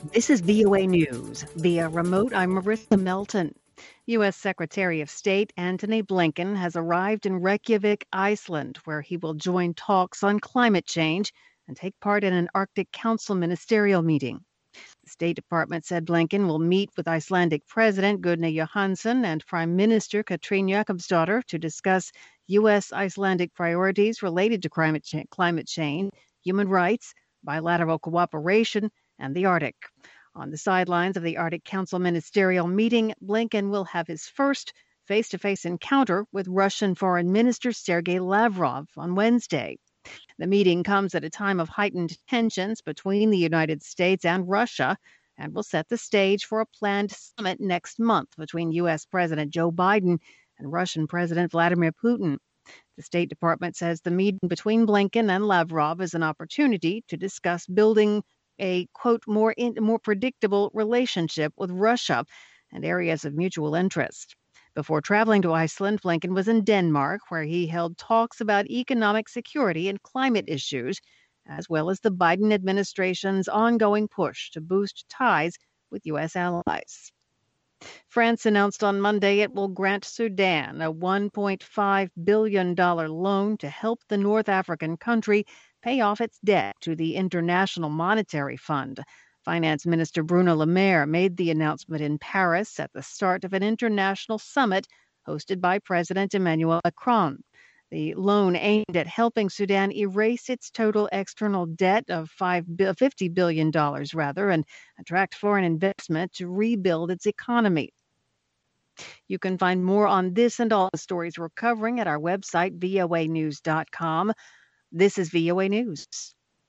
This is VOA News. Via remote, I'm Marissa Melton. U.S. Secretary of State Antony Blinken has arrived in Reykjavik, Iceland, where he will join talks on climate change and take part in an Arctic Council ministerial meeting. The State Department said Blinken will meet with Icelandic President Gunnar Johansson and Prime Minister Katrín Jakobsdóttir to discuss U.S. Icelandic priorities related to climate change, human rights, bilateral cooperation, and the Arctic. On the sidelines of the Arctic Council ministerial meeting, Blinken will have his first face-to-face encounter with Russian Foreign Minister Sergei Lavrov on Wednesday. The meeting comes at a time of heightened tensions between the United States and Russia and will set the stage for a planned summit next month between U.S. President Joe Biden and Russian President Vladimir Putin. The State Department says the meeting between Blinken and Lavrov is an opportunity to discuss building a, quote, more predictable relationship with Russia and areas of mutual interest. Before traveling to Iceland, Blinken was in Denmark, where he held talks about economic security and climate issues, as well as the Biden administration's ongoing push to boost ties with U.S. allies. France announced on Monday it will grant Sudan a $1.5 billion loan to help the North African country pay off its debt to the International Monetary Fund. Finance Minister Bruno Le Maire made the announcement in Paris at the start of an international summit hosted by President Emmanuel Macron. The loan aimed at helping Sudan erase its total external debt of $50 billion and attract foreign investment to rebuild its economy. You can find more on this and all the stories we're covering at our website, voanews.com. This is VOA News.